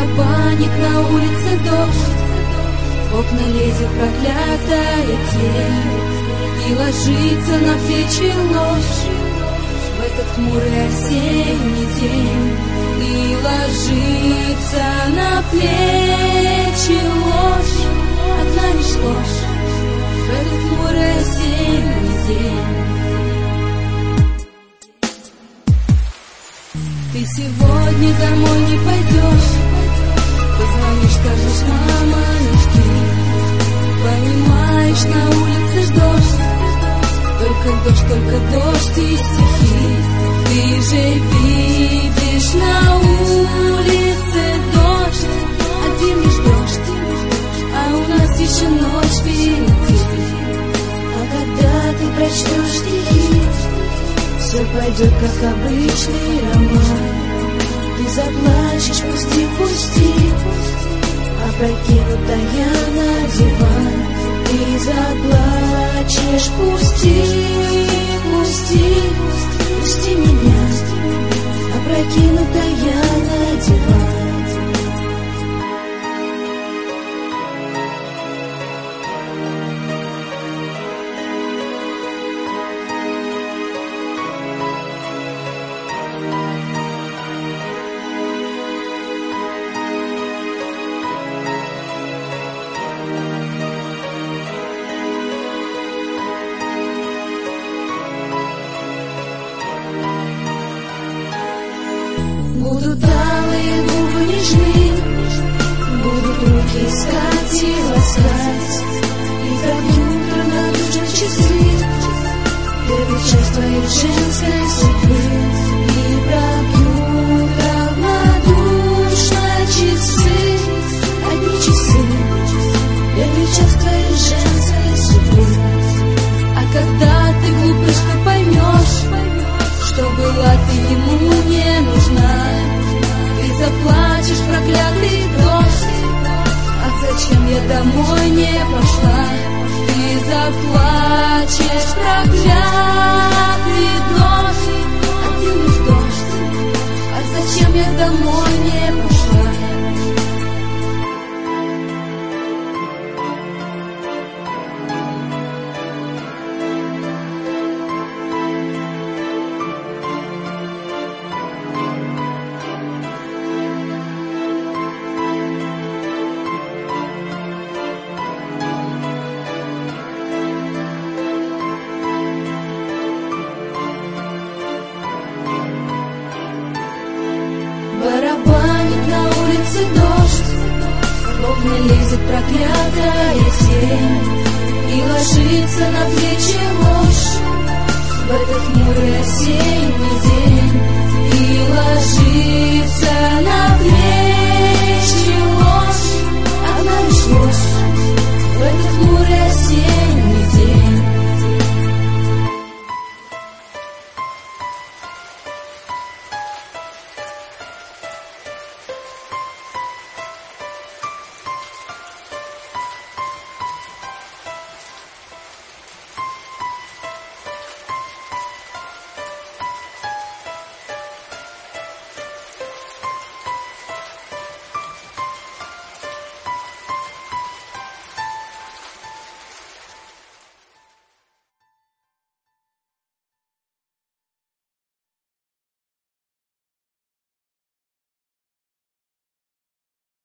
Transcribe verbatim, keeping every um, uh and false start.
барабанит на улице дождь, в окна лезет проклятая тень и ложится на плечи ложь. В этот хмурый осенний день и ложится на плечи ложь, одна лишь ложь. В этот хмурый осенний день ты сегодня домой не пойдешь, позвонишь, скажешь: мама, не жди. Понимаешь, на улице дождь, только дождь, только дождь и стихи. Ты же видишь, на улице дождь, один лишь дождь, а у нас еще ночь впереди. А когда ты прочтешь стихи, все пойдет как обычный роман. Ты заплачешь, пусти, пусти, опрокинутая на диван. Ты заплачешь, пусти, пусти, пусти меня, опрокинутая на диван. Будут алые губы нежны, будут руки искать и ласкать, и пробьют равнодушно часы первый час твоей женской судьбы. И пробьют равнодушно часы, одни часы, первый час твоей женской судьбы. А когда ты, глупышка, поймешь, что была ты ему не нужна, ты заплачешь, проклятый дождь, ах, зачем я домой не пошла. Ты заплачешь, проклятый дождь, один лишь дождь, ах, зачем я домой не пошла. Барабанит на улице дождь, в окна лезет проклятая тень и ложится на плечи ложь в этот хмурый осенний день.